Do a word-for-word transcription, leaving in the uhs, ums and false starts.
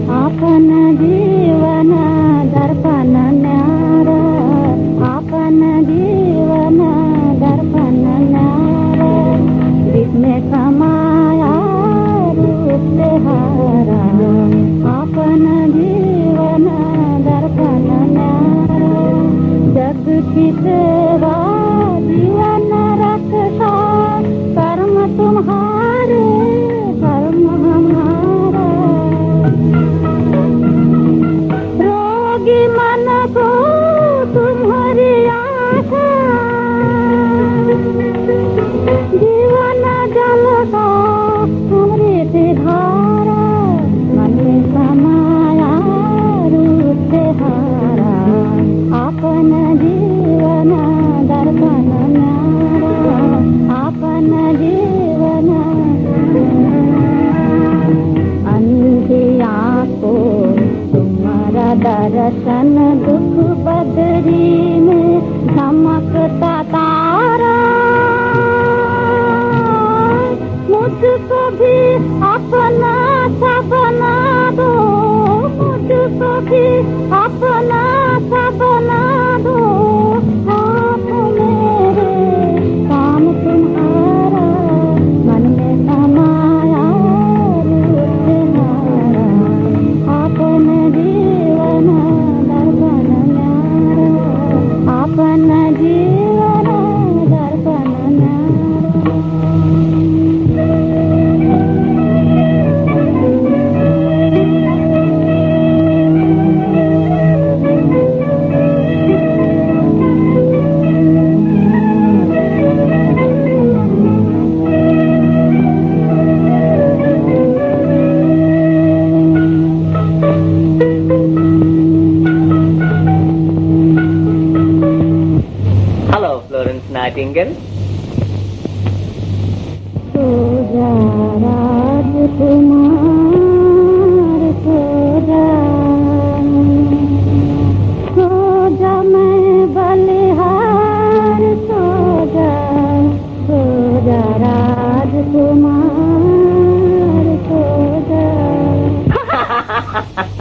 आपन जीवन दर्पण न्यारा, आपन जीवन दर्पण न्यारा, जिसमें समाया रूप से हारा, आपन जीवन दर्पण न्यारा, जग की सेवा जीवन रक्षा, कर्म तुम्हारे कर्म हमारा, रोगी मन को तुम्हारी आशा, जीवन जल का अमृत धारा, मन में समाया रूप से हारा, आपन जीवन दर्पण न्यारा, आपन जीवन अंधिया को तुम्हारा दर्शन, दुख बदरी में चमकता तारा, मुझको भी अपना सा बना दो, मुझको भी अपना सा बना दो, आप मेरे काम तुम्हारा, मन में समाया रूप से हारा, आपन जीवन दर्पण न्यारा, आपन जीवन दर्पण न्यारा। Hello, Florence Nightingale. सो जा राजकुमार, सो जा, सो जा मैं बलिहार, सो जा, सो जा राजकुमार, सो जा।